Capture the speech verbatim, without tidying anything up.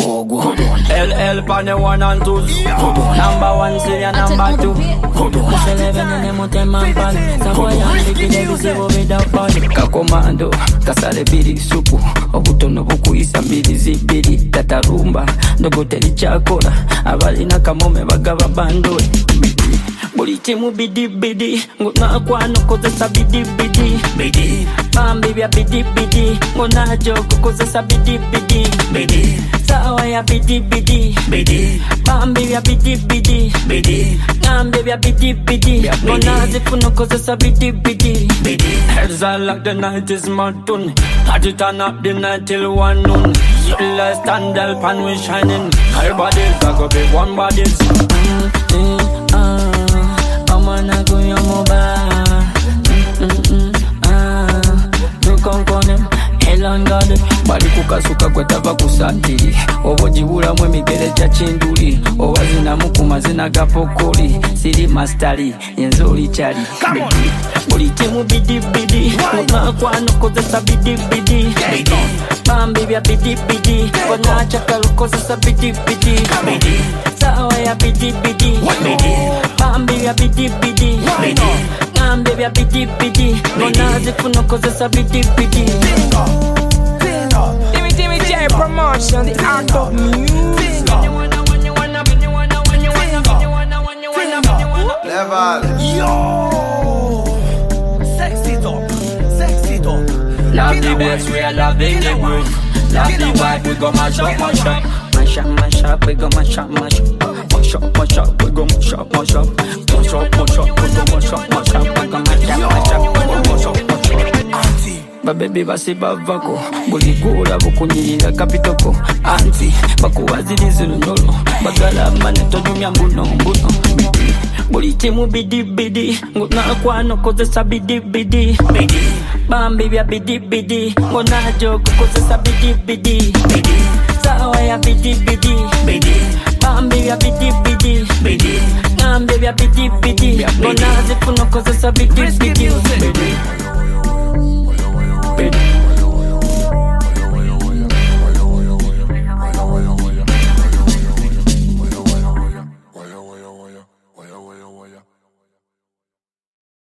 L L pan the one and two. Number one, Syria number two. Eleven in the mountain man pan. Samoy and Vicky Davis evo without pan. Kakomando, kasale biri supu. Obutono buku isa biri zibiri. Tata rumba, ndogoteli chakora. Abali na kamome bagaba bando. Buli timu bidi bidi. Nguna kwano kozesa bidi bidi. Bidi. Bambi bia bidi bidi. Nguna joko kozesa bidi bidi. Bidi. Sawa ya bidi bidi. Bidi. Bambi bia bidi bidi. Bidi. Nambe bia bidi bidi. Nguna zifuno kozesa bidi bidi. Bidi. Heads are like the night is mountain. Had to turn up the night till one noon. Let's stand up and we shining. Our bodies are gonna be one bodies. Mm, mm, ah. Amana go your mobile. Mm, mm, mm, ah. Look on them. Elan garden. Bali kukasuka kwetava kusantiri. Obo jibula mwe migere cha chinduli. Owazina mukuma zina gapokoli. Siri mastari, yenzoli chali. Come on! Buli timu bidi bidi. Kuna kwano kozesa bidi bidi. Bambi bia bidi bidi. Wana chakalo kozesa bidi bidi. Sawa ya bidi bidi. Bambi bia bidi bidi. Nambe bia bidi bidi. Wana zifuno kozesa bidi bidi. Timmy Timmy J promotion, the art of music. Level. Yo, sexy top, sexy top. Love the bass, we are loving the groove. Love the vibe, we go mash up, mash up. Mash up, mash up, we go mash up, mash up. Mash up, mash up, we go mash up, mash up. Mash up, mash up, we go mash up, mash up. We go mash up, mash up, we go mash up, mash up. Baby basi bavako buligura bukunyira kapitoko anti bakuwaziriza lunolo bagala maneto dumya mbuno mbuno buli timu bidi bidi nguna kwano kozesa bidi bidi bidi bambi bya bidi bidi ngona joko kozesa bidi bidi bidi sawa ya bidi bidi bidi bambi bya bidi bidi bidi nambe bya bidi bidi ngona zifuno kozesa bidi bidi